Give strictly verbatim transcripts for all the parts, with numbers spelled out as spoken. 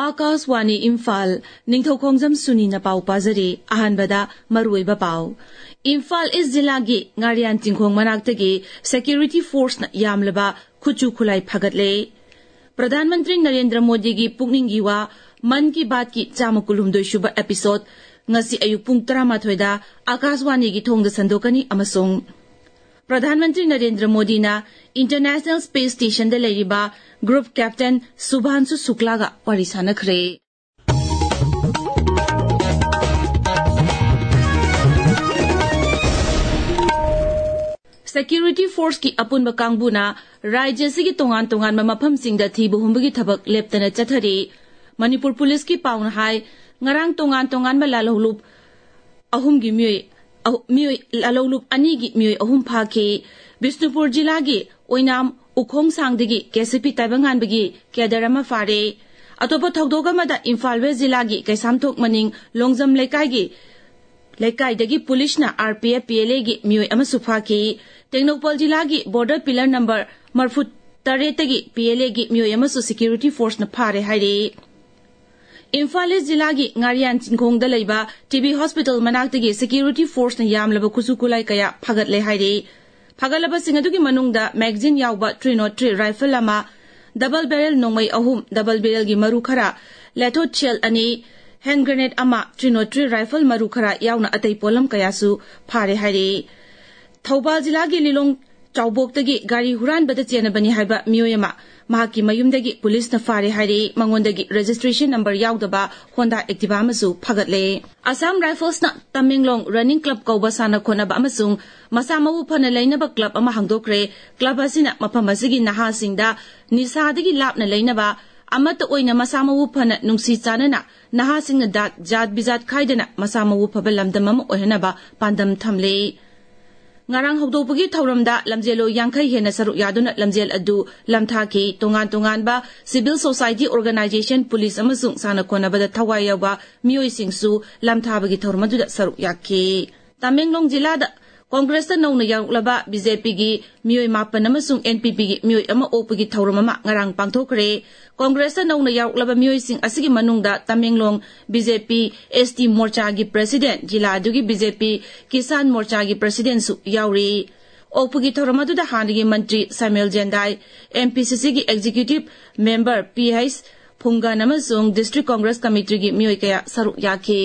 आकाशवाणी इम्फाल निंगथौखोंजम सुनीना पाउ पाजरी अहानबदा मरुइबा पाउ इम्फाल इस जिला की ngaरियान चिंखोंग मनाक्तगी सिक्योरिटी फोर्स न यामलबा खुचु खुलाई फगतले प्रधानमंत्री नरेंद्र मोदी की पुकनिंगी वा मन की बात की चामकुलुमदोई शुभ episode ngasi ayuk pung teramathoy da Akashvani की थोंग संदोकनी अमसोंग प्रधानमंत्री नरेंद्र मोदी ना इंटरनेशनल स्पेस स्टेशन दे लेरिबा ग्रुप कैप्टन सुभांशु शुक्ला गा वारी सानखरे सिक्योरिटी फोर्स की अपुनबा कांगबुना राज्य से की तोंगान तोंगान मफम सिंगदा थीबु हुंबगी थबक लेप्तना चथरी मणिपुर पुलिस की पाउन हाई ngarang tongan tongan ba lalolup ahum gi myoy myoy lalolup ani gi myoy ahum pha ke Bishnupur jila gi oinam ukhong sangdigi kesipi taibangan bagi kedarama fare atopa thogdoga mada Imphal West jila gi kaisamthok maning longjam lekai gi lekai dagi police na R P F P L A gi myoy ama supha ke Tengnopal jila gi border pillar number marfut taretagi P L A gi myoy ama su security force na phare haire Imphal जिला की ngaरियान चिंखोंग दा लेबा TB hospital मनाक्तगी security force न यामलबा खुसुकुलाई कया फगतले हाइरे फगलबा सिंगदुगी मनुंगदा मैगजीन यावबा three oh three राइफल अमा डबल बैरल नोंगमै अहुम डबल बैरल की मरु खरा लेथो शेल अनि हैंड ग्रेनेड अमा three oh three राइफल मरु खरा यावना अतै पोलम कयासु फारे हाइरे थौबाल जिला की लिलोंग चाउबोक्तगी गाड़ी हुरान बदा चेनबनी हाइबा मियोयमा महाकी मयुमदगी पुलिस न फारे हाइरे मंगोंदगी रजिस्ट्रेशन नंबर यावदबा होंडा एक्टिवा अमसु फगतले असम राइफल्स न तमिंगलोंग रनिंग क्लब कौबा साना खोनबा अमसुंग मसा मवु फन लैनबा क्लब अमा हांगदोक्रे क्लब असिना मफम असिगी नहासिंगदा निसादगी लापना लैनबा अमत ओइना मसा मवु फन नुंसी चानना नहासिंगना दात जात बिजात खाइदना मसा मवु फबा लमदम अमा ओहनबा पांदम थमले ngarang hogdopagi thauramda lamjelo yankhai hena saru yaduna lamjel adu lamthaki tongan tongan ba civil society organization police amasung sana kona bada thawai yawa miyoi singsu lamthabagi thauramadu saru yakki Tamenglong jila da Congress ta nongna yaruklaba B J P gi miyoi mapan amasung N P P gi miyoi ama opagi thauramama ngarang pangthokre Congress ta nongna yaruklaba miyoi sing asigi manungda Tamenglong B J P S T Morcha gi president jila adugi B J P Kisan Morcha gi president su yauri opagi thauramadu da hanigi mantri Samuel Jendai M P C C gi executive member P H Phungan amasung district congress committee gi miyoi kaya saru yakhi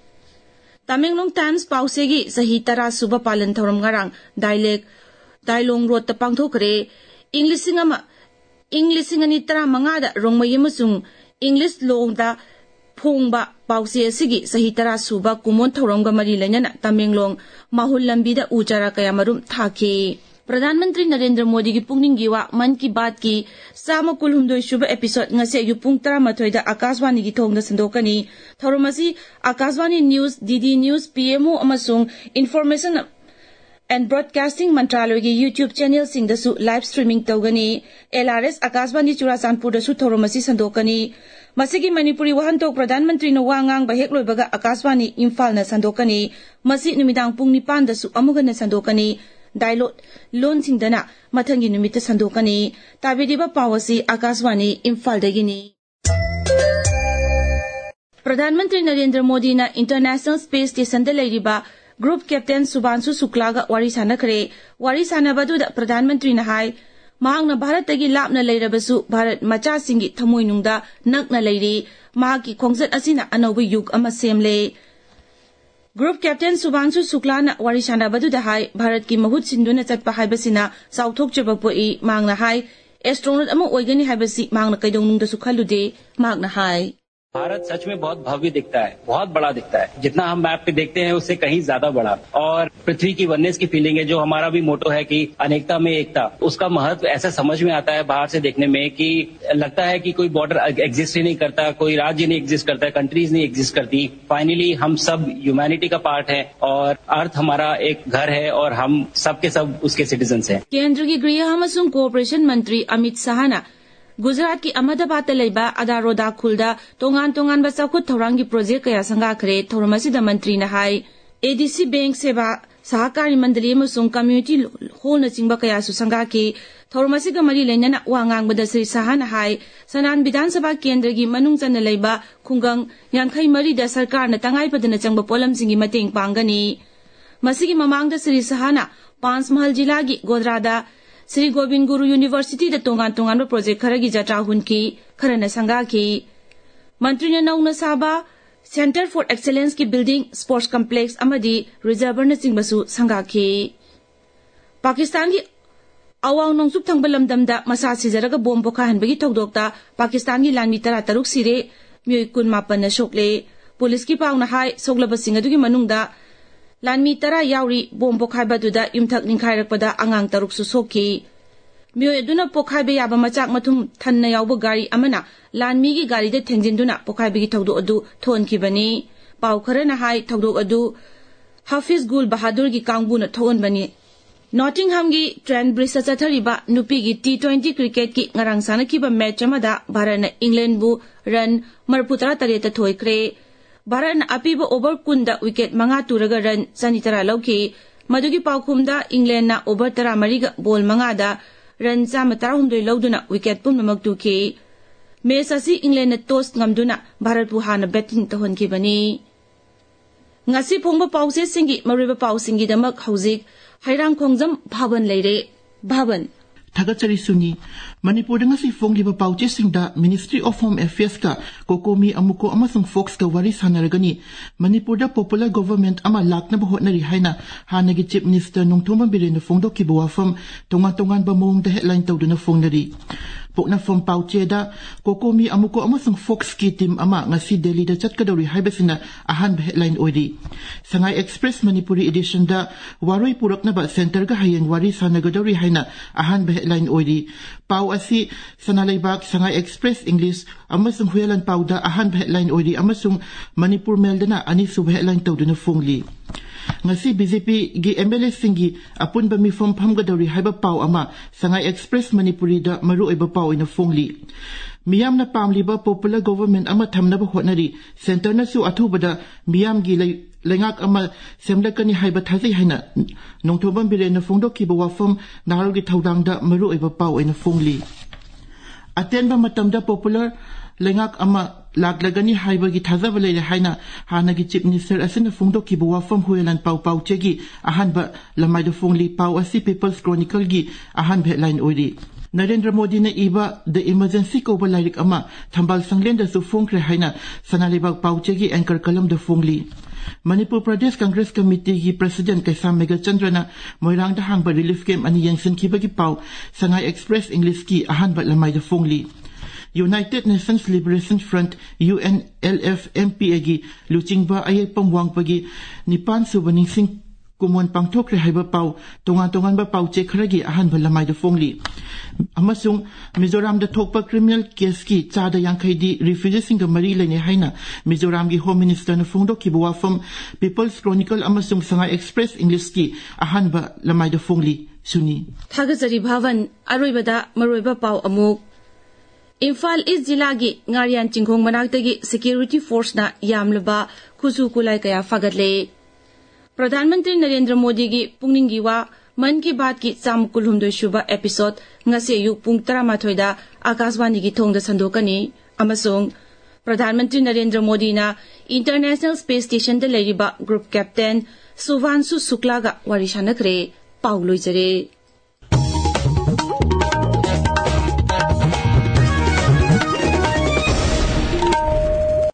Tamenglong Times pausegi sahi tara suba palan thoram ngarang dialect dailong road ta pangthokre English singama English singani tara manga da rongmai amasung English long da phongba pause asigi sahi tara suba kumon thoram ga mari lainana Tamenglong mahul lambi da uchara kaya marum thaki प्रधानमंत्री नरेंद्र मोदी की पुंगनिंगी वा मन की बात की सामा कुलहुमदोई शुभ episode ngase yu pung teramathoy da Akashvani की थोंग दा संदोकनी थौरमसी Akashvani news DD news PMO अमसुंग इंफॉर्मेशन एंड ब्रॉडकास्टिंग मंत्रालय की यूट्यूब चैनल सिंग दसु लाइव स्ट्रीमिंग तौगनी एलआरएस आकाशवाणी चुराचांदपुर दसु थौरमसी संदोकनी मसिगी मणिपुरी वहंतोक प्रधानमंत्री न वांगांग बहेक लोइबगा आकाशवाणी इम्फाल न संदोकनी मसि नुमिदांग पुंग निपान दसु अमुगन संदोकनी डायलॉग लोन सिंगदना मथंगी नुमित संदोकनी ताबिदिबा पावसी आकाशवाणी इम्फाल दगिनी प्रधानमंत्री नरेंद्र मोदी ना इंटरनेशनल स्पेस स्टेशन दे लेरिबा ग्रुप कैप्टन सुभांशु शुक्ला गा वारी सानखरे वारी सानबदुदा प्रधानमंत्री ना हाय महांगना भारत तगी लापना लेरबसु भारत मचा सिंगी थमोइनुंगदा नकना लेरी महाकी खोंगजत असिना अनौब युग अमा सेमले ग्रुप कैप्टन सुभांशु शुक्ला ना वारी सानबदुदा हाय भारत की महुत सिंधुना चटपा हाइबसिना साउथोकचबा पोई मांगना हाय एस्ट्रोनॉट अमा ओइगनी हाइबसि मांगना कैदोंनुंगदसु खलुदे मांगना हाय भारत सच में बहुत भव्य दिखता है, बहुत बड़ा दिखता है। जितना हम मैप पे देखते हैं उससे कहीं ज्यादा बड़ा। और पृथ्वी की वननेस की फीलिंग है, जो हमारा भी मोटो है कि अनेकता में एकता, उसका महत्व ऐसा समझ में आता है बाहर से देखने में कि लगता है कि कोई बॉर्डर एग्जिस्ट ही नहीं करता, कोई राज्य नहीं एग्जिस्ट करता, कंट्रीज नहीं एग्जिस्ट करती। फाइनली हम सब ह्यूमैनिटी का पार्ट है और अर्थ हमारा एक घर है और हम सब के सब उसके सिटीजन्स हैं। केंद्र की गृह अमसुंग कोऑपरेशन मंत्री अमित शाहना गुजरात की अहमदाबाद लेबा अदारोदा खुलदा तोंगान तोंगान चौखुट थौरांगी प्रोजेक्ट कया संगाखरे थौरमसिदा मंत्री हाय एडीसी बैंक सेवा सहकारी मंडली अमसुंग कम्युनिटी हॉल चिंबा कयासु संगाकी थौरम असिगा मरी लेनना वा ngangbada श्री साहाना हाई सनान विधानसभा केंद्र की मनुंग चन लेबा खुंगंग यांखै मरी दा सरकार न तंगाई पदन चंगबा पोलम सिंगी मतेंग पांगनी मसिगी ममांगदा श्री साहाना पांचमहल जिला की गोधरादा श्री गोविंद गुरु यूनिवर्सिटी दा तोंगान तोंगान प्रोजेक्ट खरगी जत्रा हुनकी खरना संगाकी मंत्री ने नौना साबा सेंटर फॉर एक्सेलेंस की बिल्डिंग स्पोर्ट्स कॉम्प्लेक्स अमदी रिजर्वर न चिंगबसु संगाकी पाकिस्तान की अवांग नोंसुप थंगबा लमदमदा मसा सिजरगा बोम पोखाहनबगी थौदोक्ता पाकिस्तान की लानमी तरा तरुक सिरे म्योय कुन मापन सोकले पुलिस की पावना हाय सोगलबसिंग अदुगी मनुंगदा लानमी तरा यावरी बोम पोखाइबदुदा युमथक निंखाइरकपदा अंगांग तरुक सु सोकी म्योय अदुना पोखाइबे याबा मचाक मथुम थन्ना यावबा गाड़ी अमना लानमी की गाड़ी दे थेंजिनदुना पोखाइबगी थौदो अदु थोनखिबनी पाव खरना हाय थौदो अदु हाफिज गुल बहादुर की कांगबुना थोनबनी नॉटिंगहम की ट्रेंड ब्रिज चथरीबा नुपी की टी ट्वेंटी क्रिकेट की ngarang sanakhiba मैच अमदा भारत ने इंग्लैंड बु रन मरपुतरा तरेत थोइख्रे भारत ने अपीबा ओवर कुंदा विकेट मंगा तुरगा रन चनितरा लौकी मदुगी पाउखुमदा इंग्लैंड ना ओवर तरा मरीगा बॉल मंगादा रन चामा तराहुमदोय लौदुना विकेट पुनमक तुखी मैच असि इंग्लैंड ने टॉस ngamduna भारत बु हाना बैटिंग तहनखिबनी ngasi phongba pause singi mariba pausingi damak hauzik hairang khongjam bhavan leire bhavan Thagachari suni Manipur da ngasi phongliba pauche singda Ministry of Home Affairs ka Kokomi amuko amasung Fox ka wari sanaragani Manipur da popular government ama lakna ba hotnari haina hanagi chief minister nungthoma birena phongdo ki bawafam tonga tongan ba mong da headline tawduna phongnari Pokna from pauche da Kokomi amuko amasung Fox ki team ama ngasi Delhi da chatkadori haibasina ahan ba headline oidi Sangai Express Manipuri edition da waroi purakna ba center ga hayang wari sanagadori haina ahan ba headline oidi pau asi sanalaibak Sangai Express English amasung huyalan pau da ahan ba headline oidi amasung Manipur Mail dana ani sub headline tawduna phongli ngasi B J P gi M L A singi apun ba mi from phamgadori haiba pau ama Sangai Express Manipuri da maru eba pau ina phongli miyam na pamliba popular government ama thamna ba hotnari center na su athu bada miyam gi lengak ama semlakani haiba thazi haina nongthobam birena phongdo ki ba wafam naru gi thodang da maru eba pau ina phongli aten ba matam da popular lengak ama laglagani haiba gi thazaba le haina hana gi chief minister asina phongdo ki ba wafam huelan pau pau chegi ahan ba lamai da phongli pau asi people's chronicle gi ahan be line oidi Narendra Modi na iba the emergency ko ba lairik ama thambal sanglen da su phongre haina sanalibag pau chegi anchor kalam da phongli Manipur Pradesh Congress Committee ki President Kaisam Megachandra moirang da hang ba relief camp ani yangsin ki ba ki pau Sangai Express English ki ahan ba lamai da phongli United Nations Liberation Front U N L F M P A gi luchingba ayay pamwang pagi nipan subaning sing kumon pangthokre haiba pau tongan tongan ba pau che kharagi ahan ba lamai da phongli amasung Mizoram da thokpa criminal case ki chada yankhai di refugees sing mari lene haina Mizoram gi Home Minister na phongdo ki buwafam People's Chronicle amasung Sangai Express English ki ahan ba lamai da phongli suni Thagazari Bhavan aroibada maroiba pau amuk Imphal East जिला की Ngarian चिंखोंग मनाक्तगी security force ना यामलबा खुसु कुलाई कया फगतले प्रधानमंत्री नरेंद्र मोदी की पुंगनिंगी वा मन की बात की चामुकुलहुमदोय शुबा episode ngase yu pung taramathoy da Akashvani की थोंग दा संदोकनी अमसोंग प्रधानमंत्री नरेंद्र मोदी ना इंटरनेशनल स्पेस स्टेशन दा लेरिबा ग्रुप कैप्टन सुवांशु शुक्ला गा वारी सानखरे पाउलोय जरे